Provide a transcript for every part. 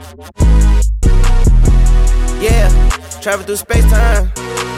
Yeah, travel through space-time.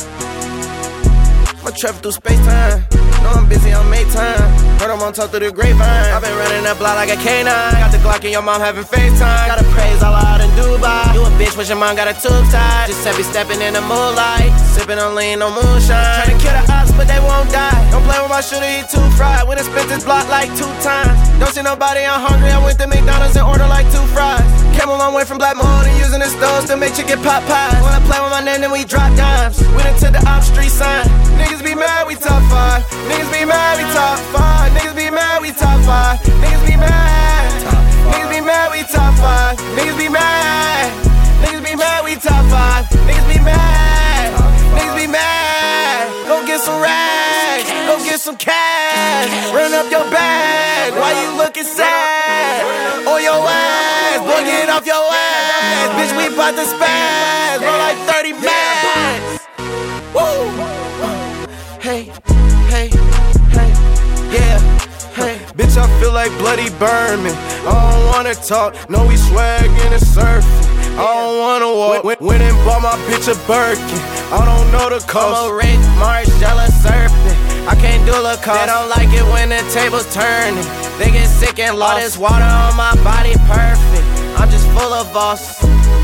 I'ma travel through space-time. Know I'm busy, I'll make time. Heard I'm on top through the grapevine. I've been running that block like a canine. Got the Glock and your mom having FaceTime. Gotta praise all out in Dubai. You a bitch, wish your mom got a tube tied. Just be stepping in the moonlight. Sipping on lean, no moonshine. Tryna kill the ops, but they won't die. Don't play with my shooter, he too fried. When I spent this block like 2 times. Don't see nobody, I'm hungry. I went to McDonald's and ordered like 2 fries. Came a long way from Black Mold and using the stoves to make chicken pot pies. When I play with my name, then we drop dimes. We done took the op street sign. Niggas be mad, we top 5. Niggas be mad, we top 5. Niggas be mad, we top 5. Niggas be mad. Niggas be mad, we top 5. Niggas be mad. Niggas be mad, we top 5. Niggas be mad. Niggas be mad. Go get some rags. Go get some cash. Run up your bag. Why you looking sad? On your ass. Boy, get off your ass. Bitch, we bout to spaz. Roll like 30 bags. Woo. Hey, hey, hey, yeah, hey. Bitch, I feel like Bloody Berman. I don't wanna talk, no, we swaggin' and surfing. I don't wanna walk, went and bought my bitch a Birkin. I don't know the cost. I'm a Rick Margiela serpent. I can't do Lacoste. They don't like it when the table's turning. They get sick and lost. All this water on my body perfect. I'm just full of boss.